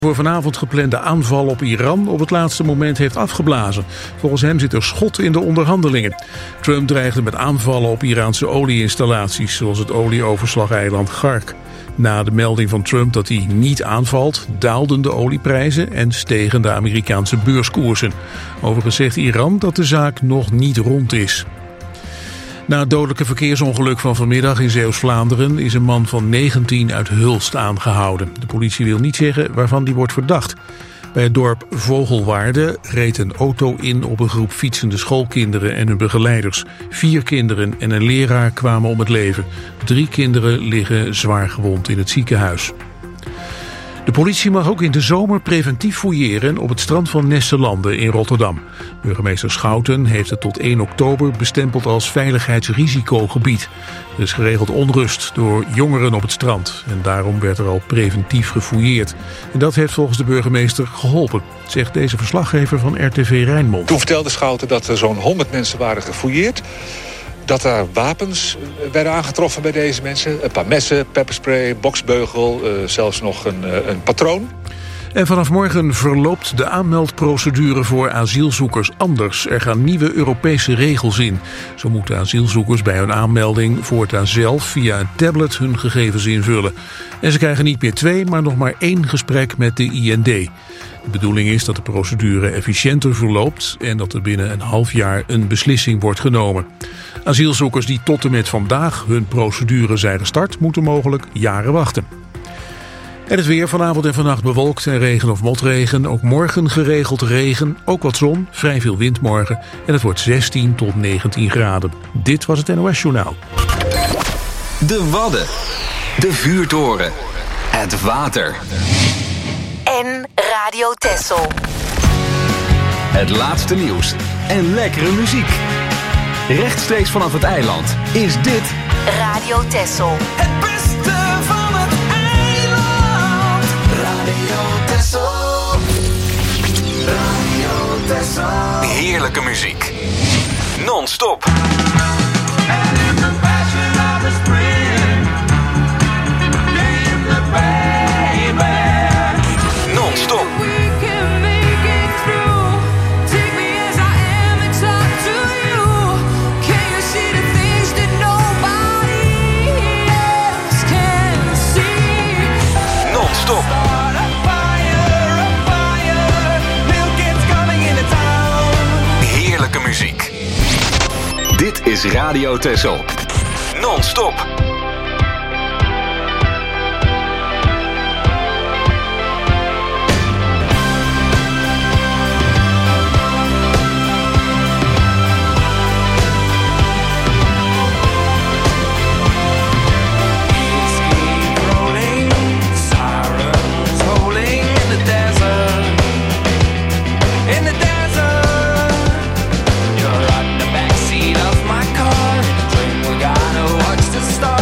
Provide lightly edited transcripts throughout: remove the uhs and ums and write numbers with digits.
Voor vanavond geplande aanval op Iran op het laatste moment heeft afgeblazen. Volgens hem zit er schot in de onderhandelingen. Trump dreigde met aanvallen op Iraanse olieinstallaties, zoals het olieoverslageiland Gark. Na de melding van Trump dat hij niet aanvalt, daalden de olieprijzen en stegen de Amerikaanse beurskoersen. Overigens zegt Iran dat de zaak nog niet rond is. Na het dodelijke verkeersongeluk van vanmiddag in Zeeuws-Vlaanderen is een man van 19 uit Hulst aangehouden. De politie wil niet zeggen waarvan die wordt verdacht. Bij het dorp Vogelwaarde reed een auto in op een groep fietsende schoolkinderen en hun begeleiders. 4 kinderen en een leraar kwamen om het leven. 3 kinderen liggen zwaar gewond in het ziekenhuis. De politie mag ook in de zomer preventief fouilleren op het strand van Nesselanden in Rotterdam. Burgemeester Schouten heeft het tot 1 oktober bestempeld als veiligheidsrisicogebied. Er is geregeld onrust door jongeren op het strand en daarom werd er al preventief gefouilleerd. En dat heeft volgens de burgemeester geholpen, zegt deze verslaggever van RTV Rijnmond. Toen vertelde Schouten dat er zo'n 100 mensen waren gefouilleerd. Dat er wapens werden aangetroffen bij deze mensen. Een paar messen, pepperspray, boksbeugel, zelfs nog een patroon. En vanaf morgen verloopt de aanmeldprocedure voor asielzoekers anders. Er gaan nieuwe Europese regels in. Zo moeten asielzoekers bij hun aanmelding voortaan zelf via een tablet hun gegevens invullen. En ze krijgen niet meer 2, maar nog maar 1 gesprek met de IND. De bedoeling is dat de procedure efficiënter verloopt en dat er binnen een half jaar een beslissing wordt genomen. Asielzoekers die tot en met vandaag hun procedure zijn gestart, moeten mogelijk jaren wachten. En het weer vanavond en vannacht bewolkt en regen of motregen. Ook morgen geregeld regen, ook wat zon, vrij veel wind morgen. En het wordt 16 tot 19 graden. Dit was het NOS Journaal. De Wadden, de vuurtoren, het water. En Radio Texel. Het laatste nieuws en lekkere muziek. Rechtstreeks vanaf het eiland is dit Radio Texel. Het beste van het eiland. Radio Texel. Radio Texel. heerlijke muziek. Non-stop. And in the passion of the spring, leave the baby. Non-stop. Non-stop. Heerlijke muziek. Dit is Radio Texel. Non-stop. You're on the backseat of my car. Dream we gotta watch the stars.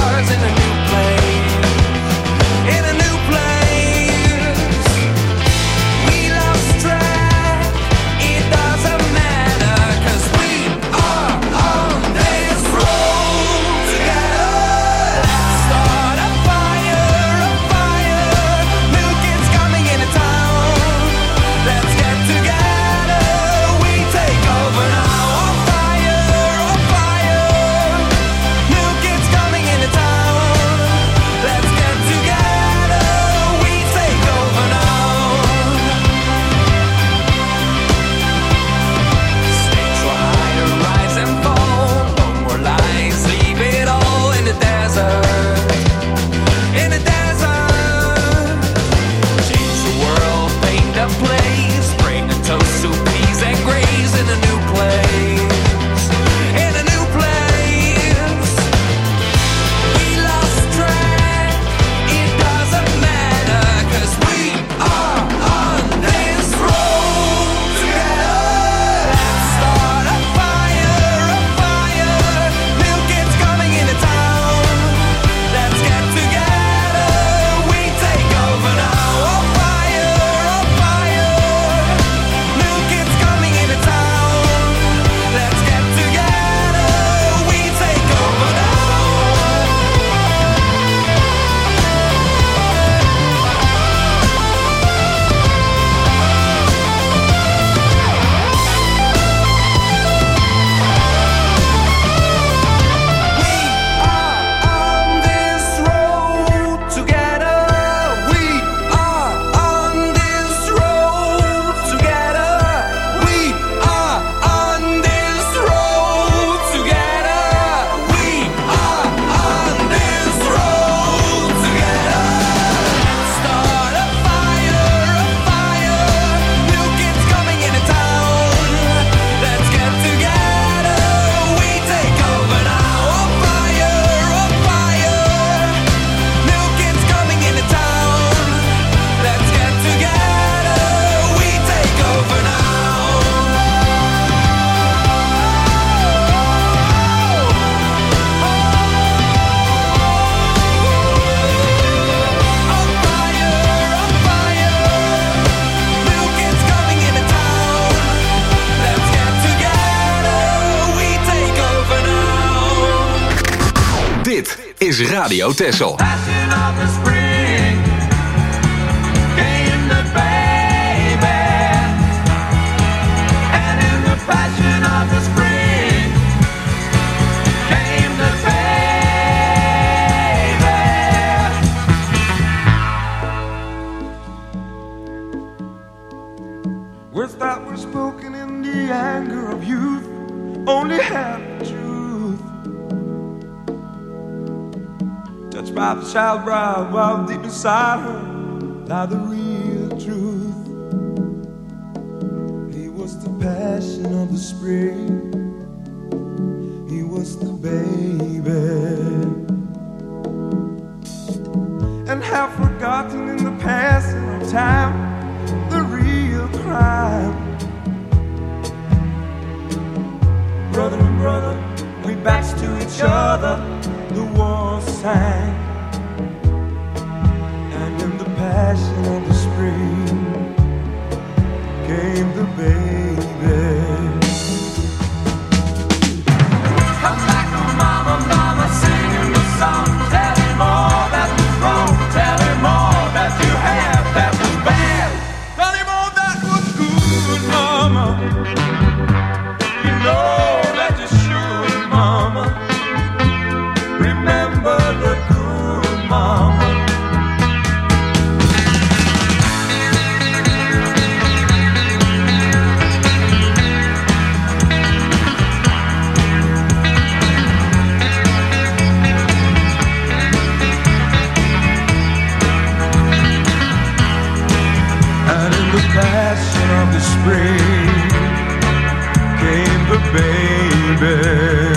is Radio Texel. Passion of the spring came the baby, and in the passion of the spring came the baby. Words that were spoken in the anger of youth only have the truth. Touched by the child bride while deep inside her lie the real truth. He was the passion of the spring. He was the baby. And have forgotten in the passing of time the real crime. Brother and brother, we backs to each other, the war sang. And in the passion of the spring came the baby. Come back, oh mama, mama, singing the song. Tell him all that was wrong. Tell him all that you had that was bad. Tell him all that was good, mama. You know that you should, mama. Remember the good mama. And in the passion of the spring came the baby.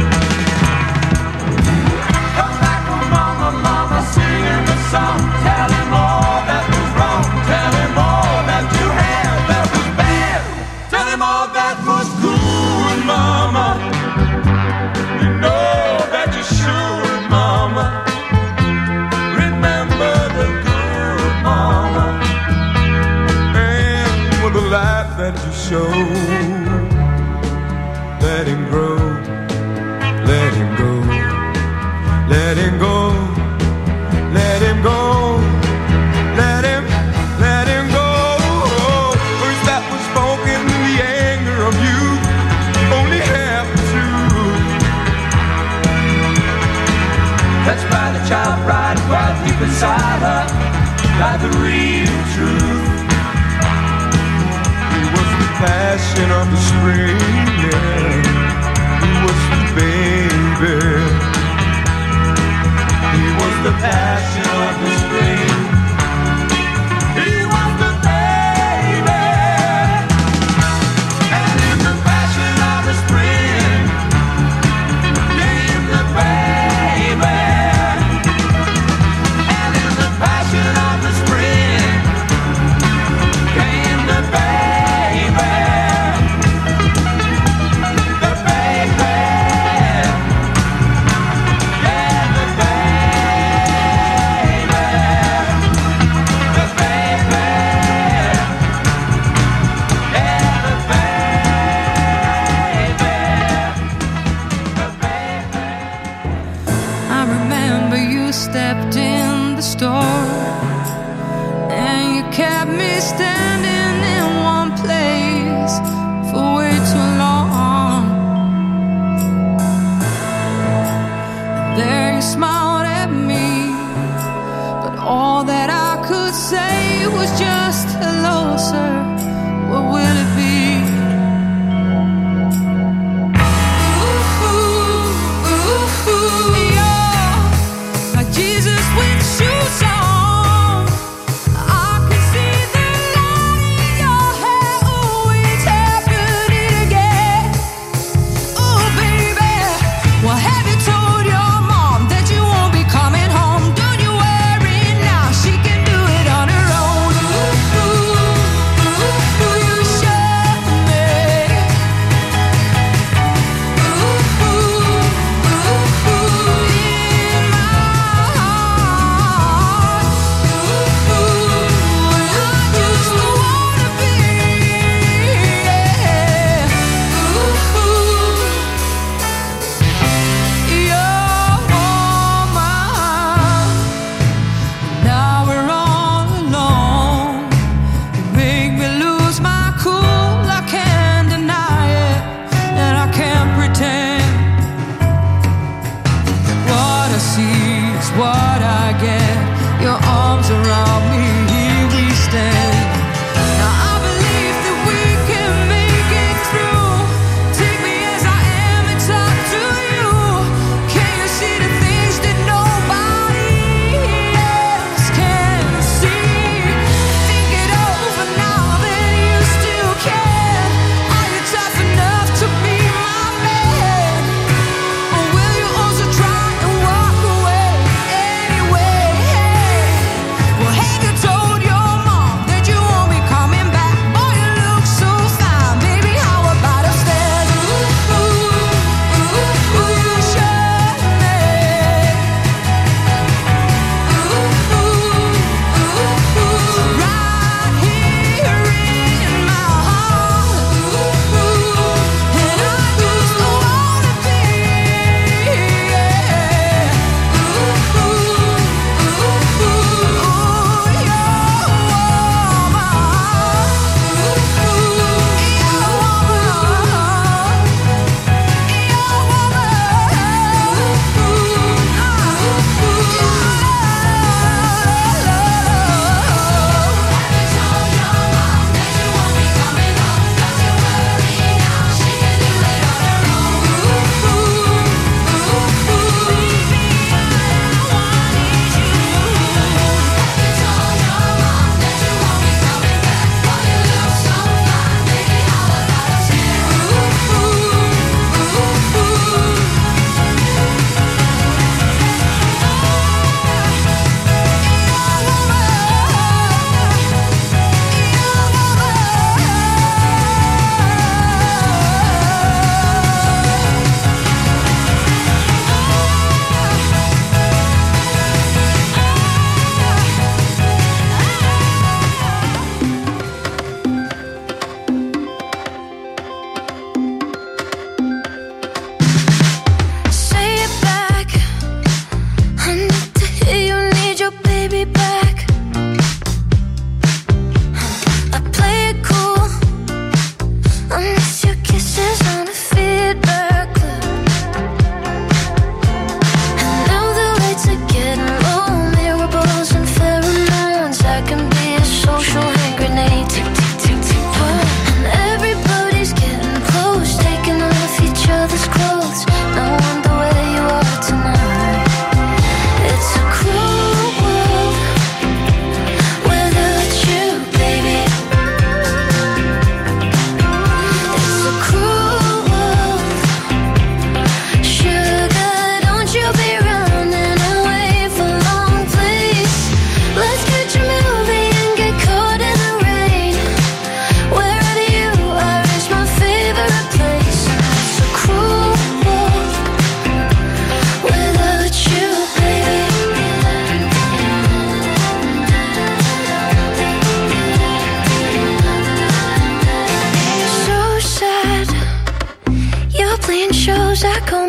Come back, oh mama, mama, singing the song. Tell him all that was wrong. Tell him all that you had that was bad. Tell him all that was good, mama. You know that you should, mama. Remember the good mama. And with the life that you showed, let him grow, let him go, let him go, let him go, let him go. Words that were spoken in the anger of youth only have the truth. Touched by the child bride while deep inside her lie the real truth. He was the passion of the spring, yeah. He was the baby. He was the passion of the spring. He was the baby. And in the passion of the spring came the baby. And in the passion of the spring came the baby. The baby. Yeah, the baby. The baby. Yeah, the baby. I remember you stepped in the store and you kept me standing in one place for way too long. There you smiled at me, but all that I could say was just hello, sir. What will it be? Like Jesus with shoes on, I can see the light in your hair. Oh, it's happening again. Oh, baby, well, have you told your mom that you won't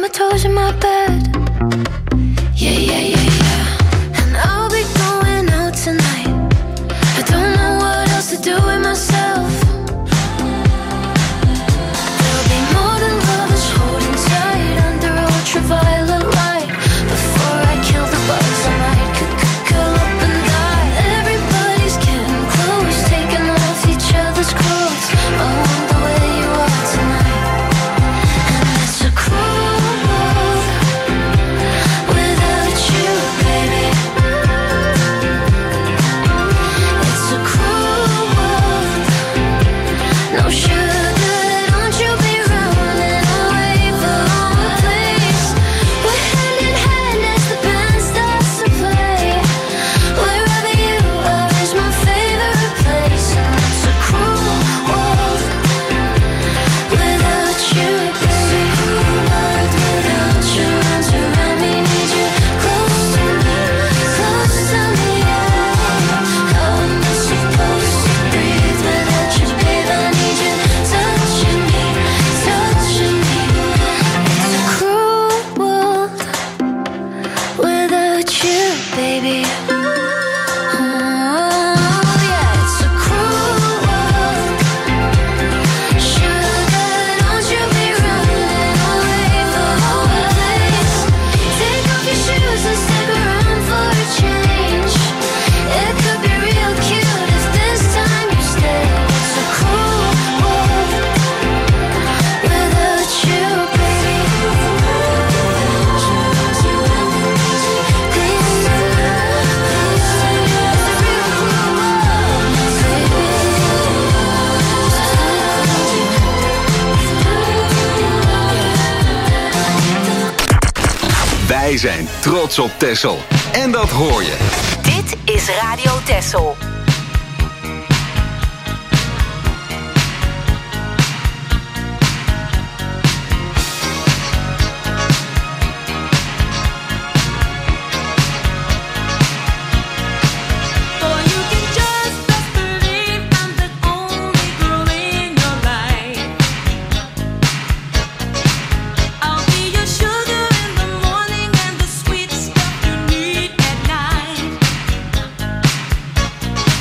my toes in my bed. Yeah, yeah, yeah, yeah. And I'll be going out tonight. I don't know what else to do with myself. There'll be more than lovers holding tight under ultraviolet light. Before I kill the bugs, I might curl up and die. Everybody's getting close, taking off each other's clothes. I wonder where you are tonight. And it's a cruel world without you, baby. It's a cruel world. No sugar, don't you be running away for a place. We're hand in hand as the band starts to play. Wherever you are is my favorite place. And it's a cruel world without you, baby. World without you, runs around me, need you close to me, yeah. How am I supposed to breathe without you, babe? I need you touching me, touching me. It's a cruel world without you, baby. Oh, yeah, it's a cruel world. Sugar, don't you be running away for a place. Take off your shoes and stick around for a change. It could be real cute if this time you stay. It's a cruel world without you, baby. Wij zijn trots op Texel. En dat hoor je. Dit is Radio Texel. For you can just best believe I'm the only girl in your life. I'll be your sugar in the morning and the sweet stuff you need at night.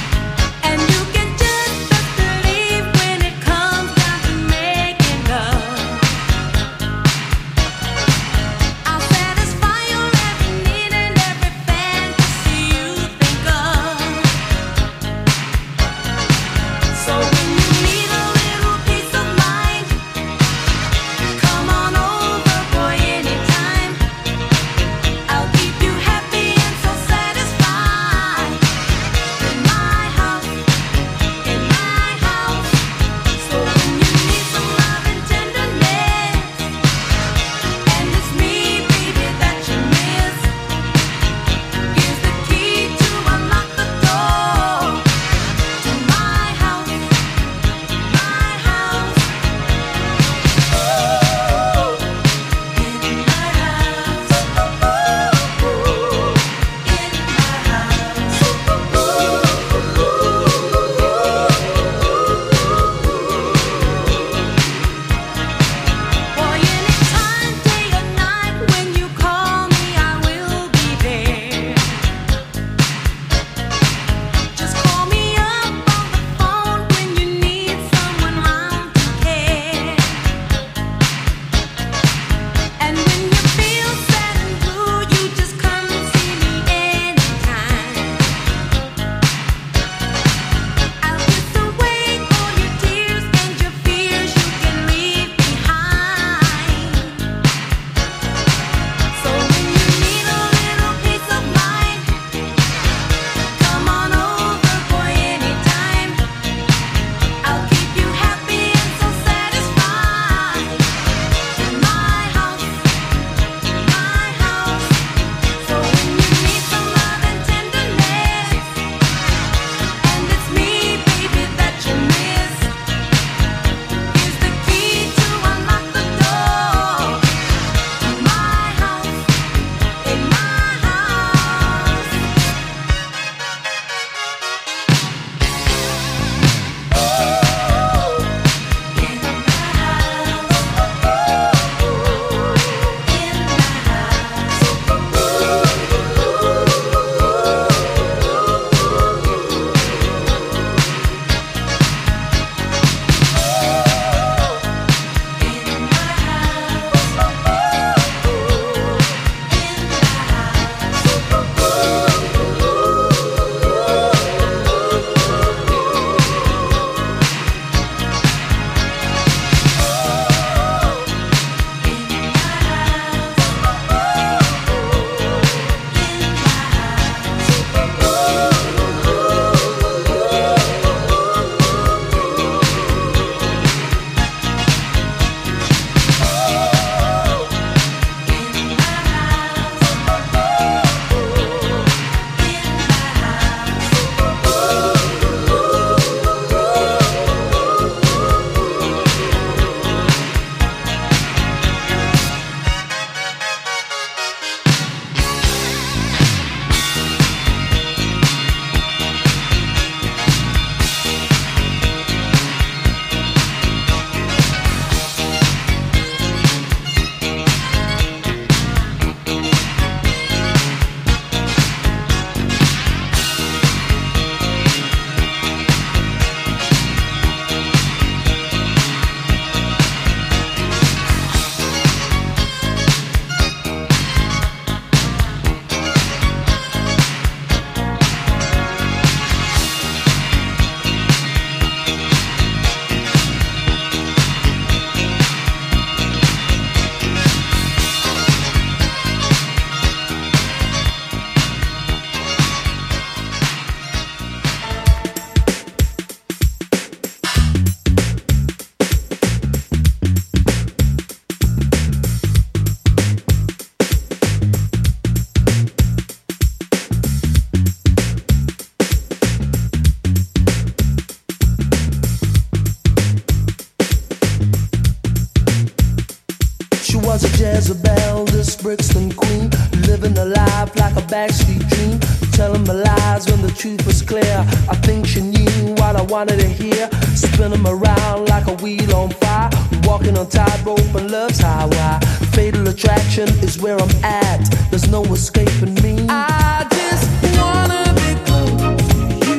Jezebel, this Brixton queen, living a life like a backstreet dream, telling my lies when the truth was clear. I think she knew what I wanted to hear, spinning them around like a wheel on fire, walking on tightrope and love's highway. Fatal attraction is where I'm at, there's no escaping me. I just wanna be close to you,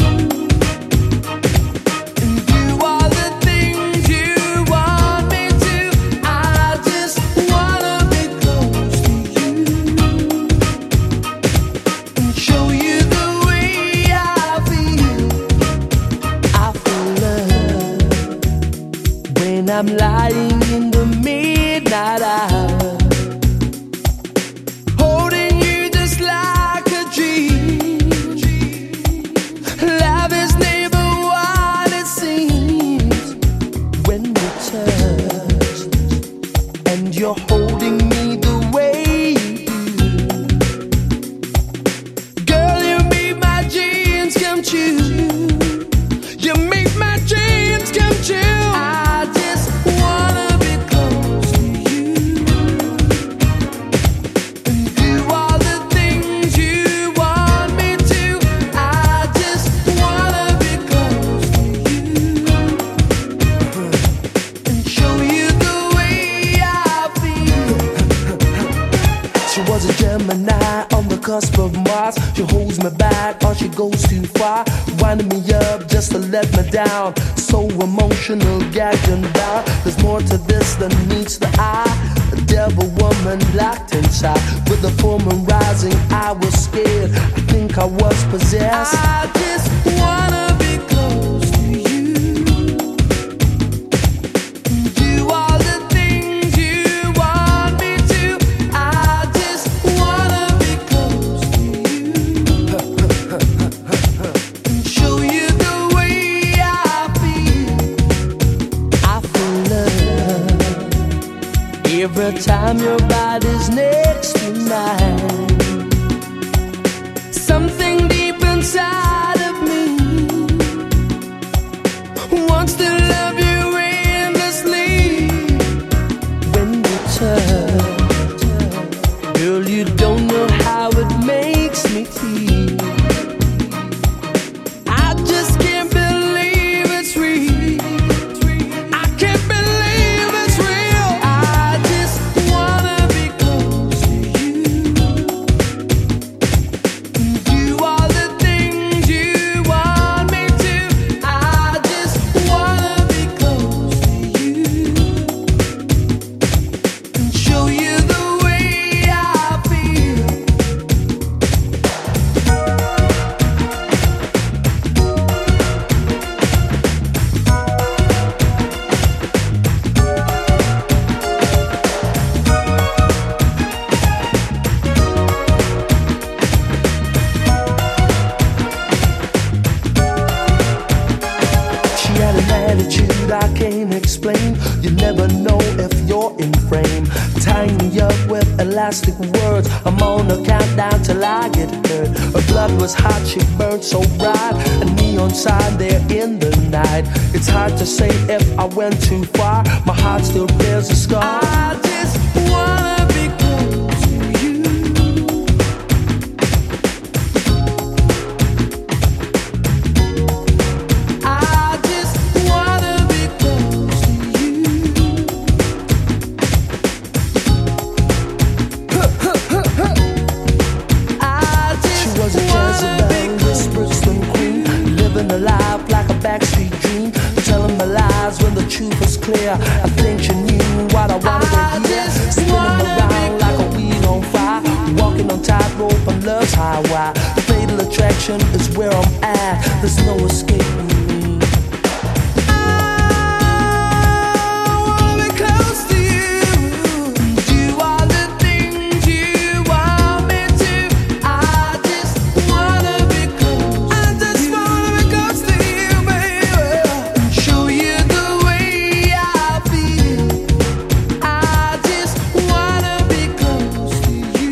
and do all the things you want me to. I just wanna be close to you and show you the way I feel. I feel love when I'm lying in the midnight hour, holding you just like a dream. Love is never what it seems when we touch, and you're holding me the way you do. Girl, you make my dreams come true. You make my dreams come true. I just wanna be close to you and do all the things you want me to. I just wanna be close to you and show you the way I feel. She was a Gemini on the cusp of Mars. She holds me back or she goes too far, winding me up just to let me down. So emotional, gagged and bound. There's more to this than meets the eye. A devil woman locked inside. With the full moon rising, I was scared. I think I was possessed. I just wanna be close to you, do all the things you want me to. I just wanna be close to you and show you the way I feel. I feel love every time your body's next to mine. Something deep inside of me wants to love you endlessly. When we touch, girl, you don't know how it makes me feel. I just can't believe it's real. I can't believe it's real. I just wanna be close to you and do all the things you want me to. I just wanna be close to you and show you the way I feel. She had an attitude I can't explain. You never know if you're in frame. Tying me up with elastic words. I'm on a countdown till I get hurt. Her blood was hot, she burned so bright. A neon sign there in the night. It's hard to say if I went too far. My heart still bears a scar. I just wanna be close to you. I just wanna be close to you. She was a Jezebel, this Brixton queen, living a life like a backstreet dream, telling my lies when the truth was clear. I think she knew what I wanted to hear, spinning around like a wheel on fire, walking on tightrope on love's highway. Fatal attraction is where I'm at, there's no escaping me. I wanna be close to you, do all the things you want me to. I just wanna be close. I just wanna be close to you, baby, and show you the way I feel. I just wanna be close to you.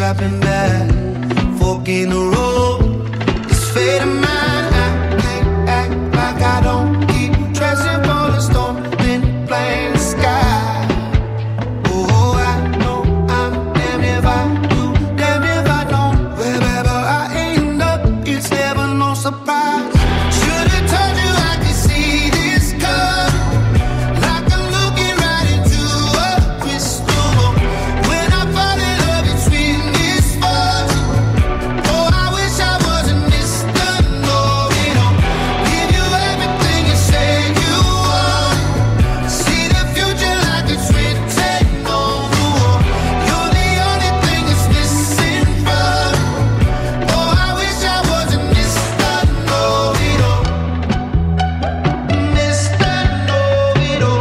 dropping back, fork in the road. It's fate of mine. I can't act like I don't keep dressing for the storm, then blame the sky. Oh, I know I'm damn if I do, damn if I don't. Wherever I end up, it's never no surprise. Should've told you I could see this coming, like I'm looking right into a crystal ball. When I fall in love, it's with misfortune. Oh, I wish I wasn't Mr. Know-it-all. Give you everything you say you want. See the future like it's written on the wall. You're the only thing that's missing from me. Oh, I wish I wasn't Mr. Know-it-all. Mr. Know-it-all.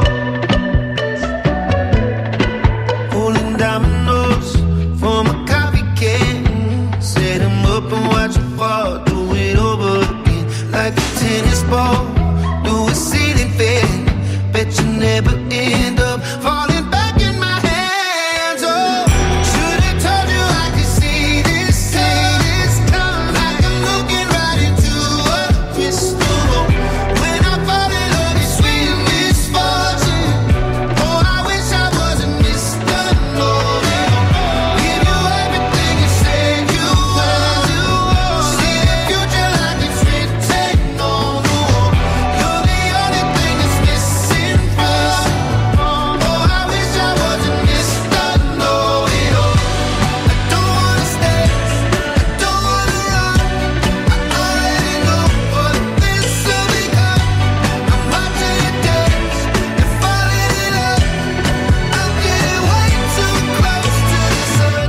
Pulling dominoes from a coffee can. Set 'em up and watch 'em fall. Do it over again like a tennis ball. Do a ceiling fan. Bet you never end up falling back in my hands. Oh, should've told you I could see this coming, like I'm looking right into a crystal ball. When I fall in love, it's with misfortune. Oh, I wish I wasn't Mr. Know-it-all. Give you everything you say you want. See the future like it's written on the wall. You're the only thing that's missing from me. Oh, I wish I wasn't Mr. Know-it-all. I don't wanna stay, I don't wanna run. I already know what this will become. I'm watching you dance and falling in love. I'm getting way too close to the sun.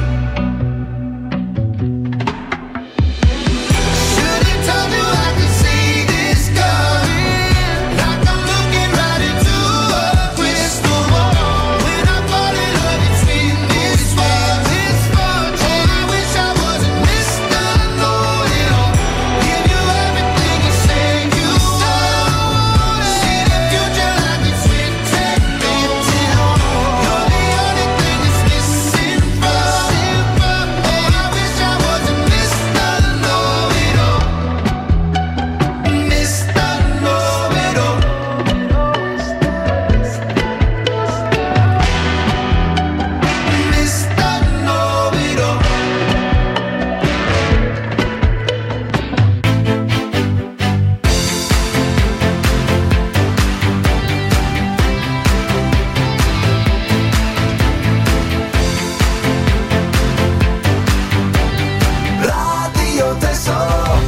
Should've told you I could see this coming, like I'm looking right into a crystal ball. When I fall in love, it's with misfortune. Oh, I wish I wasn't Mr. Know-it-all. Give you everything you say you want. See the future like it's written on the wall. You're the only thing that's missing from me. Oh, I wish I wasn't Mr. Know-it-all. Mr. Know-it-all. Mr. Know-it-all. Radio Tesoro.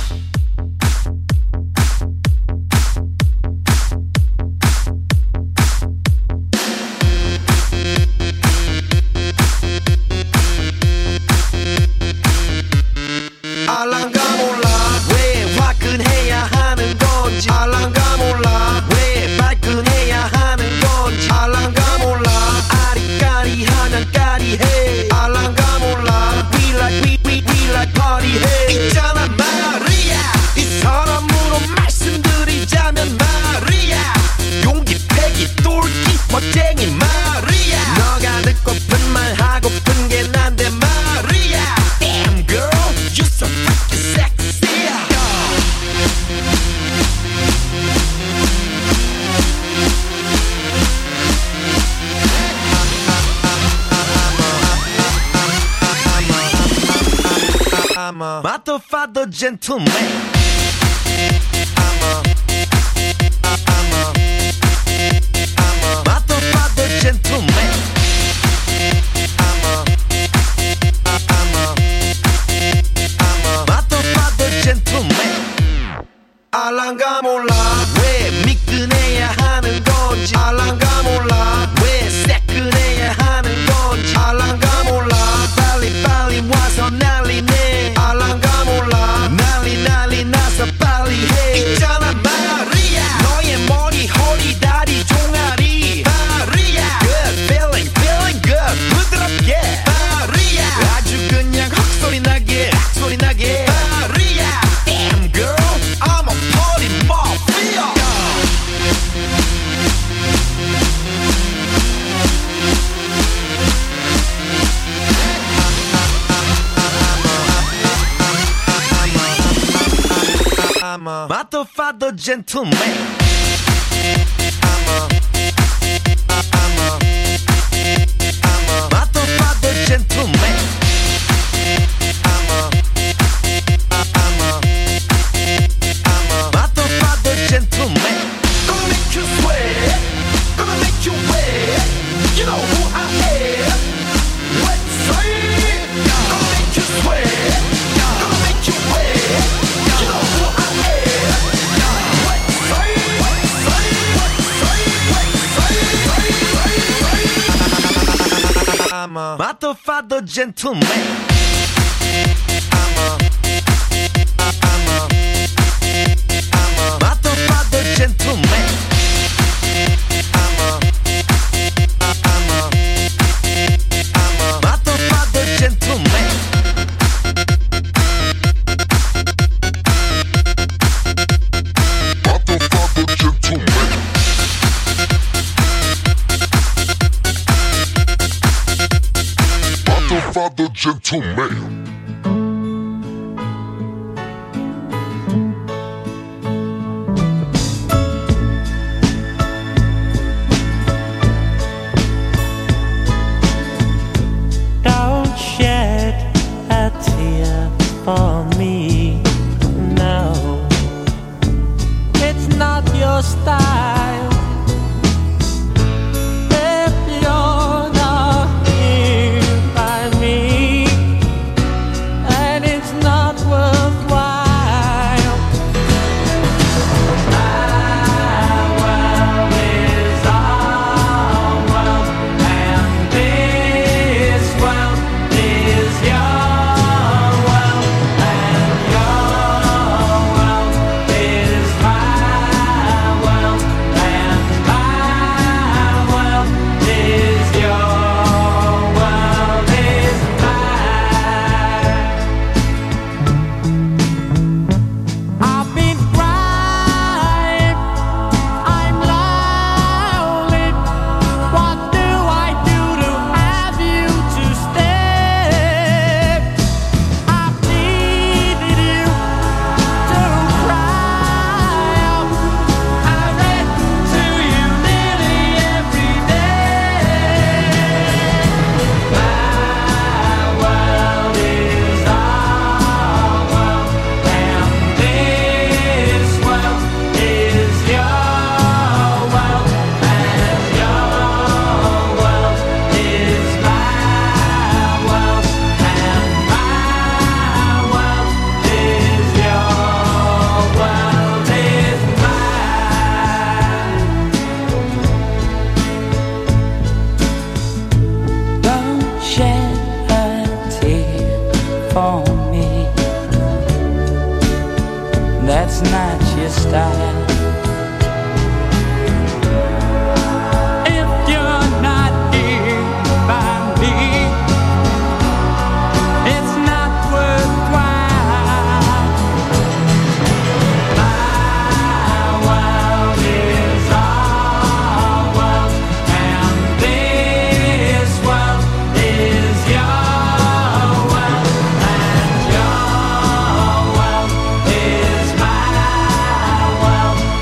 알랑가 몰라 왜 화끈해야 하는 건지. 알랑가 몰라 왜 발끈해야 하는 건지. 알랑가 몰라 아리까리하면 까리해. 알랑가 몰라 we like party 해. 있잖아 마리아 이 사람으로 말씀드리자면 마리아 용기 패기 똘끼 멋쟁이 마리아 너가 듣고픈 말 하고픈 게 난데 마리아 Damn girl you so freaking sexy. I'm a motherfucker gentleman. I'm a motherfucker gentleman. I'm a motherfucker gentleman. 알랑가 몰라 왜 미끈해야 하는 건지. 알랑가 몰라 왜 새끈해야 하는 건지. 알랑가 몰라 빨리 와서 난리네. 알랑가 몰라 난리 나서 빨리 해. 있잖아 마리아 너의 머리 Matofado gentleman. Matofado gentleman. Matofado gentleman. Gonna make you sweat. Gonna make you wet. You know who I am. Wet sweat. Gonna make you sweat. Gonna make you wet. You know who I am. Wet sweat. Wet sweat. Wet sweat. I'm a Matofado gentleman. Matofado gentleman. Matofado gentleman. Matofado gentleman. Matofado gentleman. Don't shed a tear for me, no. It's not your style. If you're not here by me, and it's not worthwhile. My world is our world, and this world is your world, and your world is my world, and my world is your world is mine. I've been crying, I'm lonely. What do I do to have you to stay? I've needed you to cry out. I read to you nearly every day. My world is our world, and this world is your world, and your world is my world, and my world is your world is mine. Don't shed a tear for me. That's not your style. If you're not here by me, it's not worthwhile. My world is our world, and this world is your world, and your world is my world,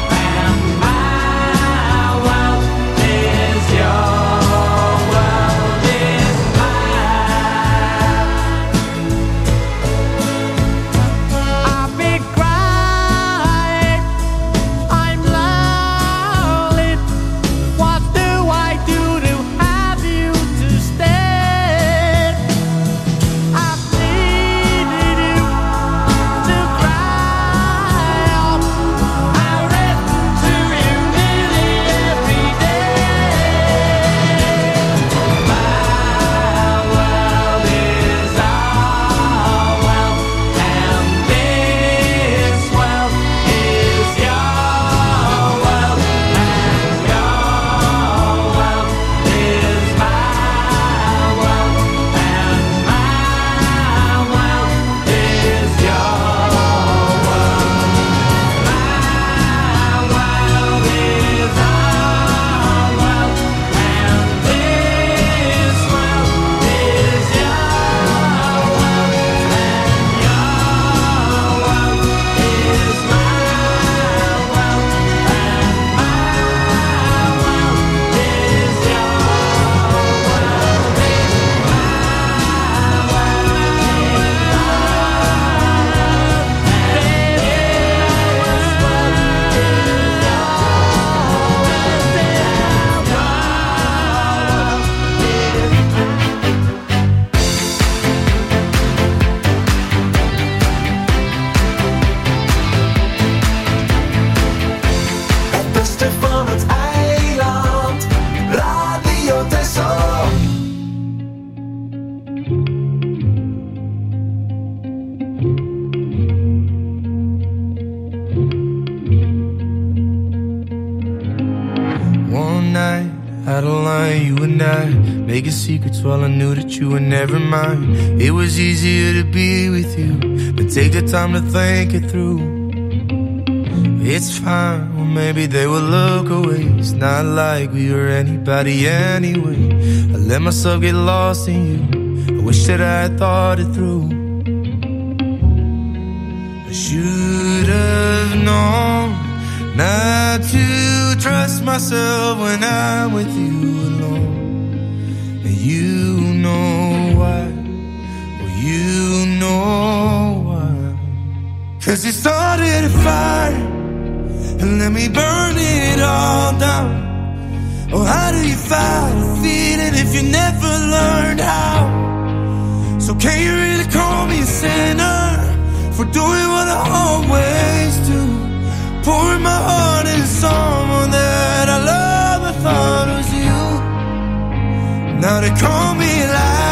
line, you and I, making secrets while I knew that you were never mine. It was easier to be with you, but take the time to think it through. It's fine, well maybe they will look away. It's not like we were anybody anyway. I let myself get lost in you. I wish that I had thought it through. I should have known not to trust myself when I'm with you alone. And you know why, well you know why. 'Cause you started a fire and let me burn it all down. Oh, how do you fight a feeling if you never learned how? So can you really call me a sinner for doing what I always do? Pouring my heart into someone that I love, I thought was you. Now they call me a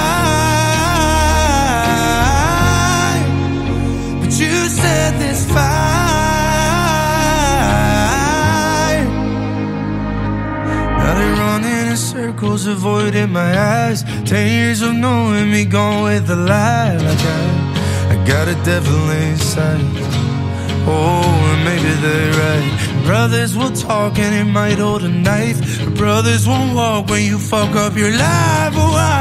lie, but you said this fire. Now they running in circles, avoiding my eyes. 10 years of knowing me, gone with the lie. Like I got a devil inside. Oh, and maybe they're right. Brothers will talk and it might hold a knife, but brothers won't walk when you fuck up your life. Oh, why?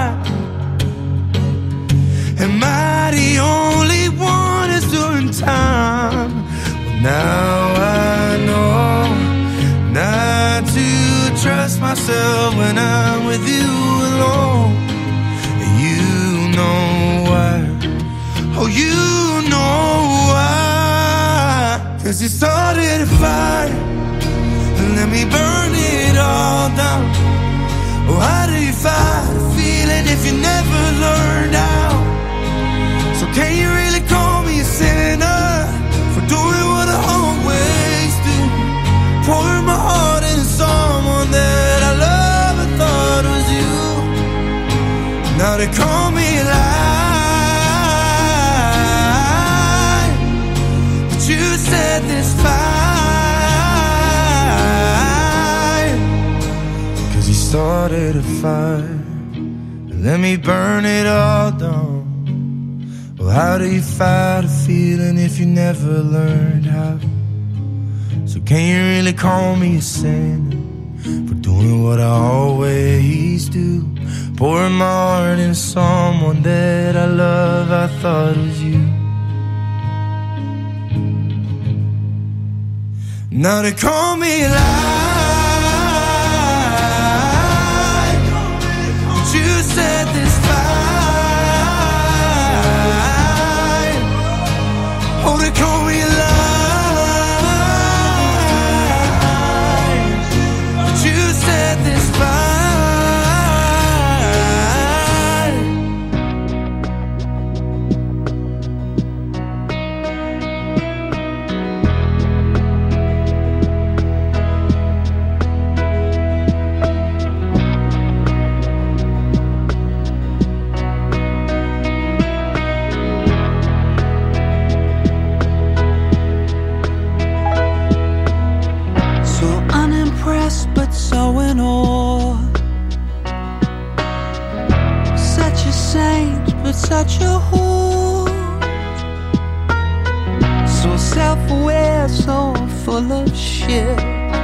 Am I the only one that's doing time? Well, now I know not to trust myself when I'm with you alone. You know why. Oh, you know why. 'Cause you started a fire and let me burn it all down. Oh, how do you fight a feeling if you never learned how? So can you really call me a sinner for doing what I always do? Pouring my heart into someone that I love, I thought was you. Now they call me a lie, but you said this fire. 'Cause you started a fire and let me burn it all down. Well, how do you fight a feeling if you never learned how? So can you really call me a sinner for doing what I always do? Pouring my heart into someone that I love, I thought was you. Now they call me a lie, but you said this fire. Oh, they call me a lie, but you said this fire. Such a whore, so self-aware, so full of shit,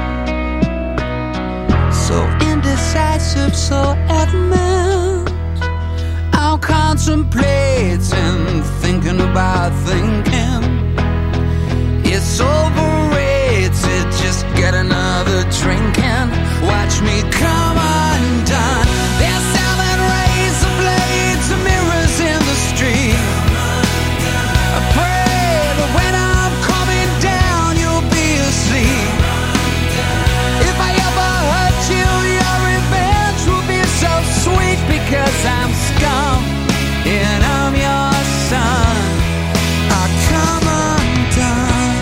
so indecisive, so adamant. I'm contemplating, thinking about thinking. It's overrated, just get another drink and watch me come undone. They're selling razor blades and mirrors in the street. I pray that when I'm coming down, you'll be asleep. If I ever hurt you, your revenge will be so sweet, because I'm scum and I'm your son. I come undone.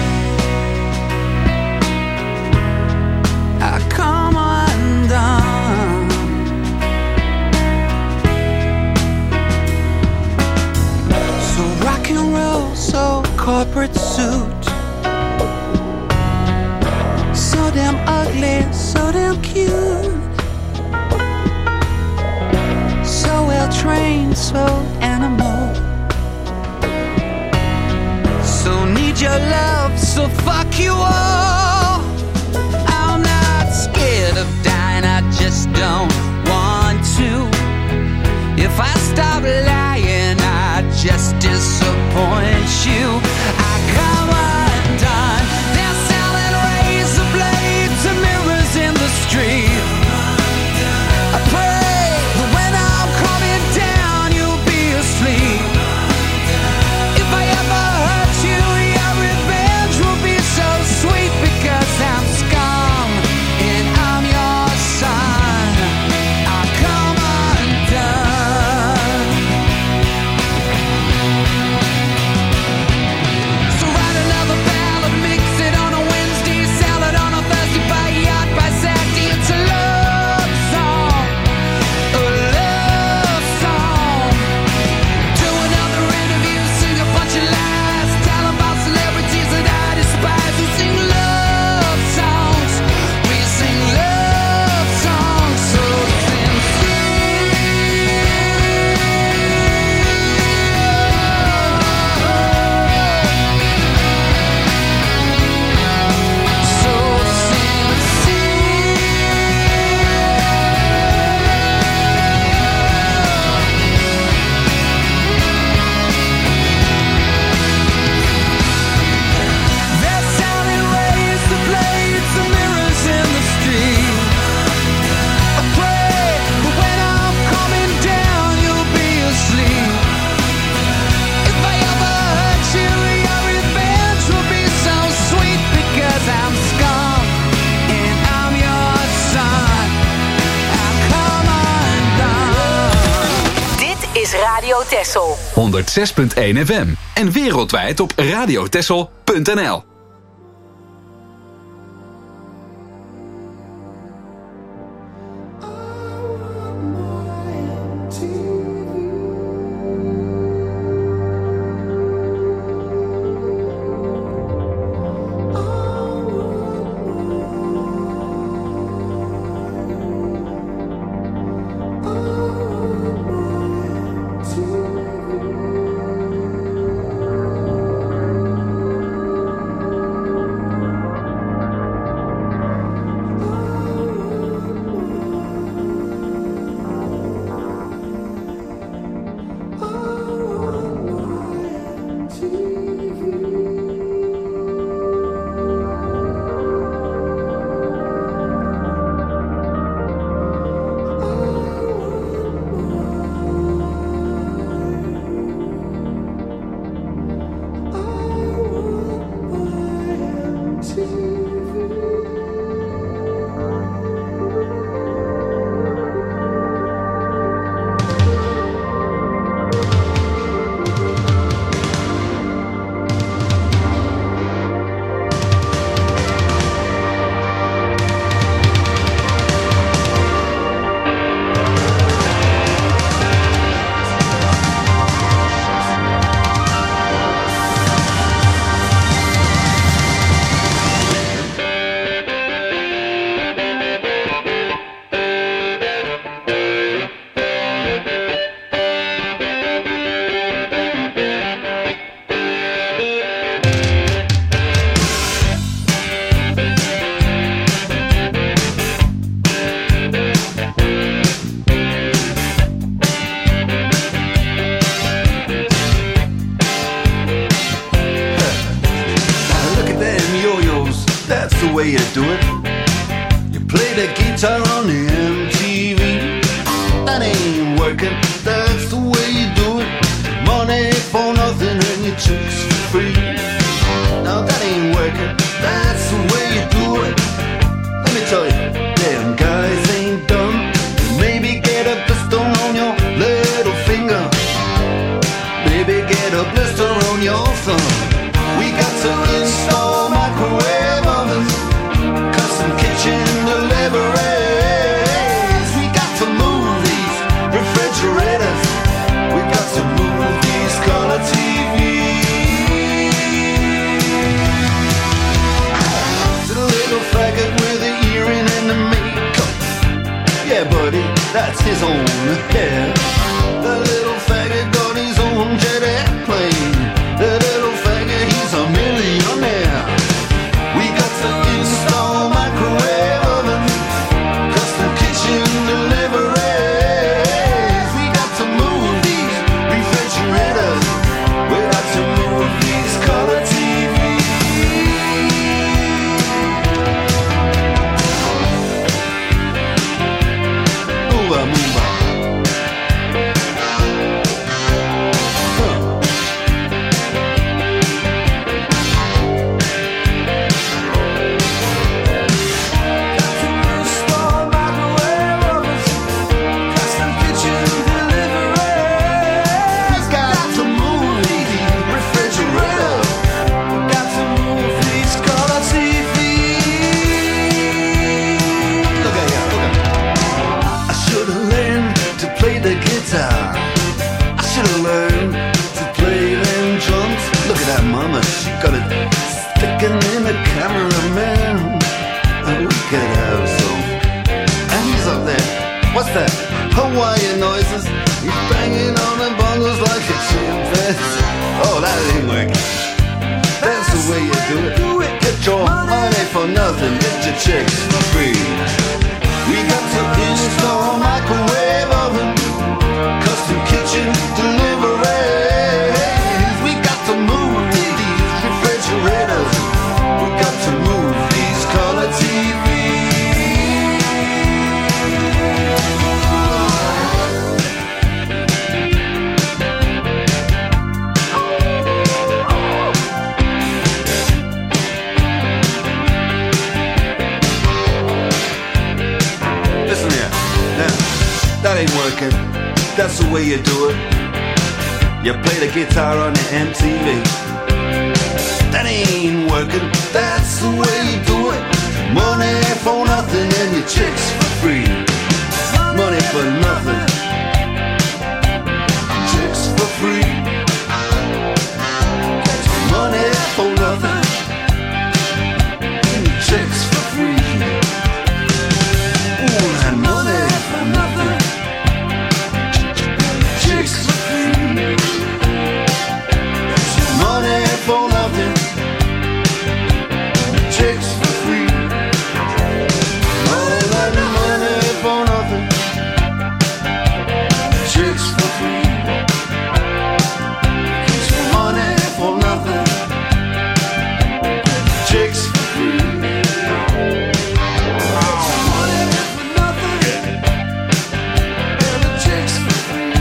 I come undone. So rock and roll, so corporate suit, so damn ugly, so damn cute. feeling so animal. So need your love, so fuck you all. I'm not scared of dying, I just don't want to. If I stop lying, I just disappoint you. I come undone. They're selling razor blades and mirrors in the street. I pray that when I'm coming down, you'll be asleep. If I ever hurt you, your revenge will be so sweet, because I'm scum and I'm your son. I come undone. So write another ballad, mix it on a Wednesday, sell it on a Thursday, buy a yacht by Saturday. It's a love song, a love song. Do another interview, sing a bunch of lies, tell about celebrities that I despise. We sing love songs, we sing love songs so sincere. So they're selling razor blades and mirrors in the street. I pray that when I'm coming down, you'll be asleep. If I ever hurt you, your revenge will be so sweet, because I'm scum and I'm your son. I come undone. Dit is Radio Texel. 106.1 FM en wereldwijd op radiotexel.nl. the way you do it. You play the guitar on the MTV. That ain't working, that's the way you do it. Money for nothing and your chicks for free. Now that ain't working, that's the way you do it. Let me tell you, them guys ain't dumb. Maybe get a blister on your little finger. Maybe get a blister on your thumb. We got to install microwave ovens, custom kitchen deliveries. We got to move these refrigerators. We got to move these color TVs. To the little faggot with the earring and the makeup. Yeah, buddy, that's his own hair. The little Hawaiian noises. He's banging on the bongos like a chimpanzee. Oh, that ain't working. That's the way you do it. Get your money for nothing, get your chicks for free. We got to install a microwave oven, custom kitchen deliveries. We got to move these refrigerators. We got to move these color TVs. Listen here, now, that ain't working. That's the way you do it. You play the guitar on the MTV. That ain't working. That's the way you do it. Money for nothing and your chicks for free. Money for nothing. Chicks for free. Money for nothing. And your chicks for free. Ooh, and money for nothing. Chicks for free. Money for nothing. Chicks for free. All that money for nothing. Chicks for free. Money for nothing. Chicks for free. Money for nothing. And the chicks for free.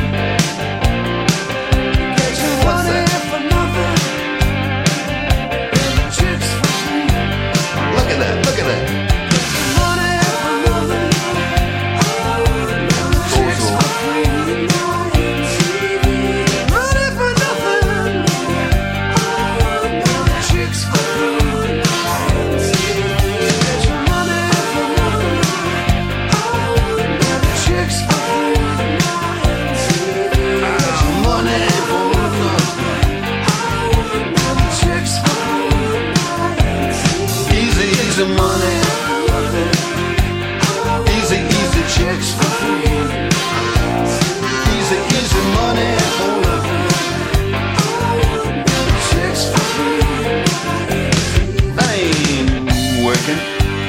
What's that? For nothing. And the chicks for free. Look at that, look at that. Money for nothing. Chicks for free. Money for nothing. Chicks for free. Money for nothing. Chicks for free. Money for nothing. Chicks for free. Easy, easy money. Easy, easy chicks for free. Easy, easy money for nothing. Chicks for free. That ain't working.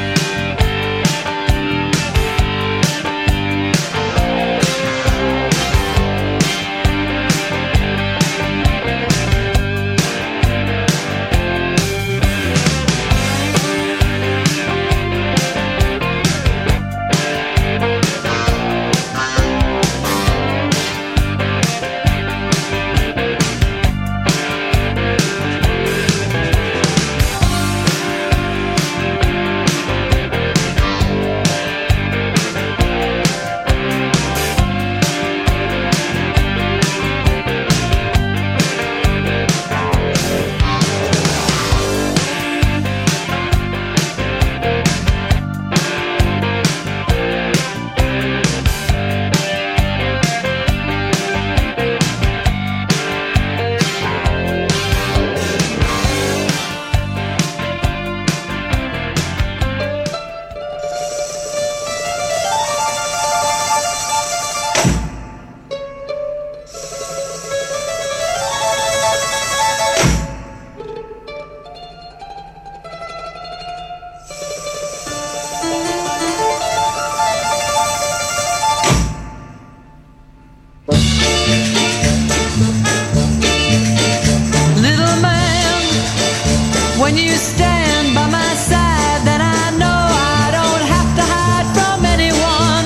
Little man, when you stand by my side, then I know I don't have to hide from anyone.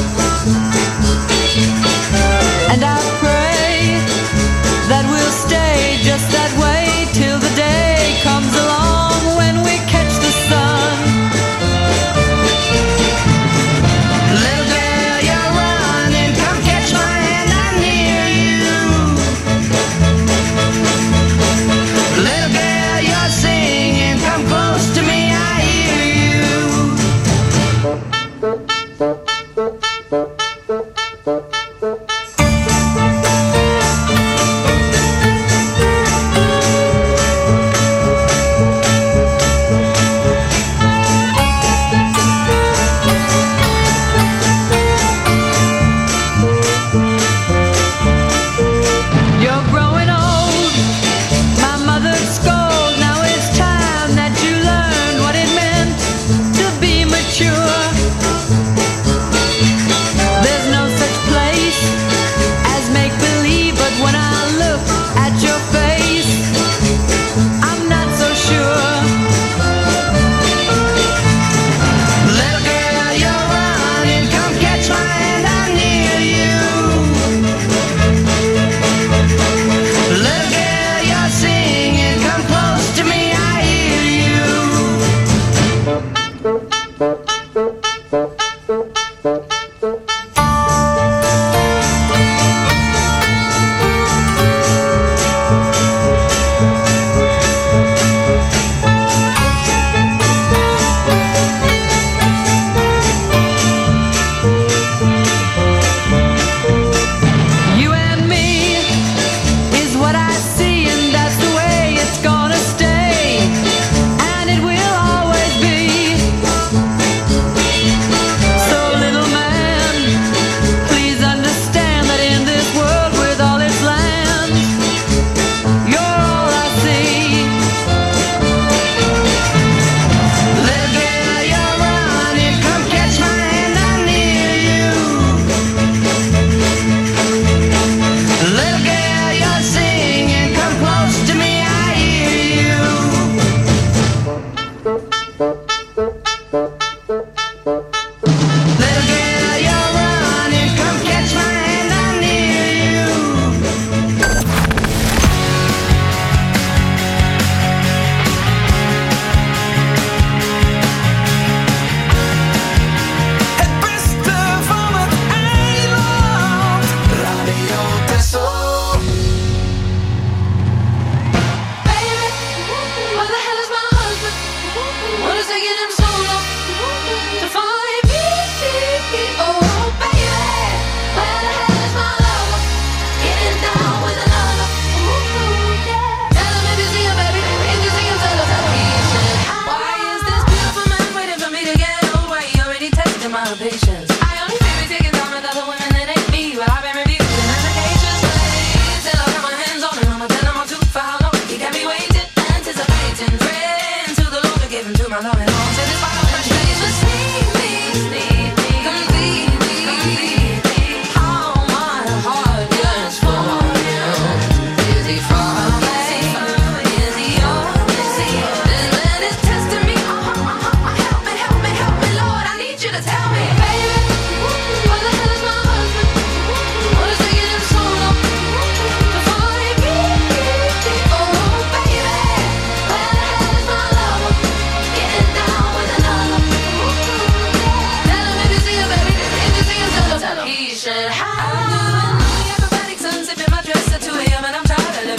And I pray that we'll stay just that way till the day comes along when we catch the sun. Little girl, you're running, come catch my hand, I need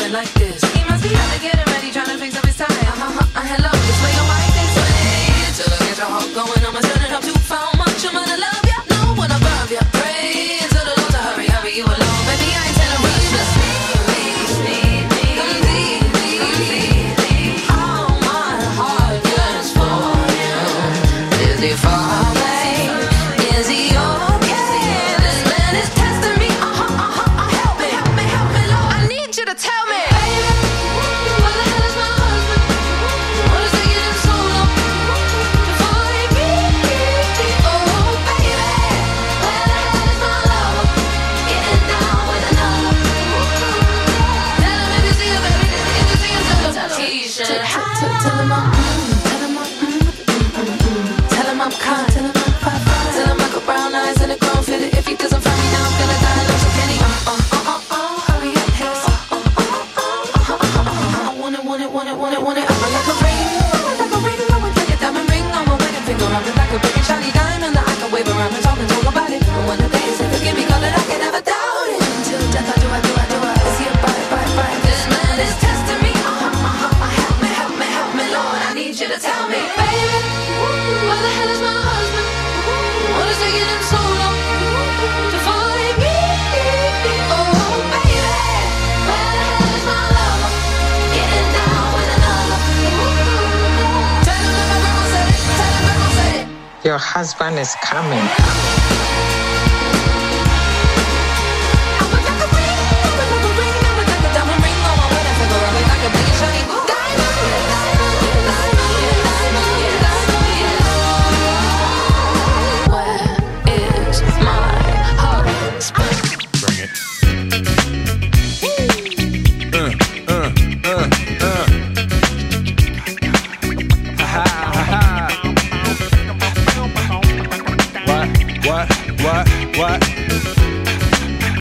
doing like this. He must be out to get it ready, trying to fix up his tie. Hello, this way your mic this way. Till I get your heart going, I'ma turn it up too far. Much I'm gonna love ya, no one above ya. Pray to the Lord to hurry, hurry you along. Baby, I ain't telling rush, just need me. All my heart yearns for you. Is he far away? Is he okay? This man is testing me. Help me, Lord. I need you to tell me. Baby, where the hell is my husband? What is taking him so long to find me? Oh, baby, where the hell is my lover? Getting down with another. Tell him if you see him, baby. If you see him, tell him he should hide. Tell him I'm kind. Tell him I got brown eyes and a grown fitted. If he doesn't find me now, I'm gonna die. Love so can he? Hurry up, hips. I want it. I'm like a ring. I would take a diamond ring on my wedding finger. I'm like a big shiny diamond that I can wave around and talk about it. And when the day is forgive me, call it, I can never doubt it. Until death, I do. Is he a bite? This man is testing me. Help me, Lord. I need you to tell me, baby, where the hell is my husband? What is taking him so long to find me? Oh, baby, where the hell is my lover? Getting down with another. Tell him that my grandma said it. Your husband is coming.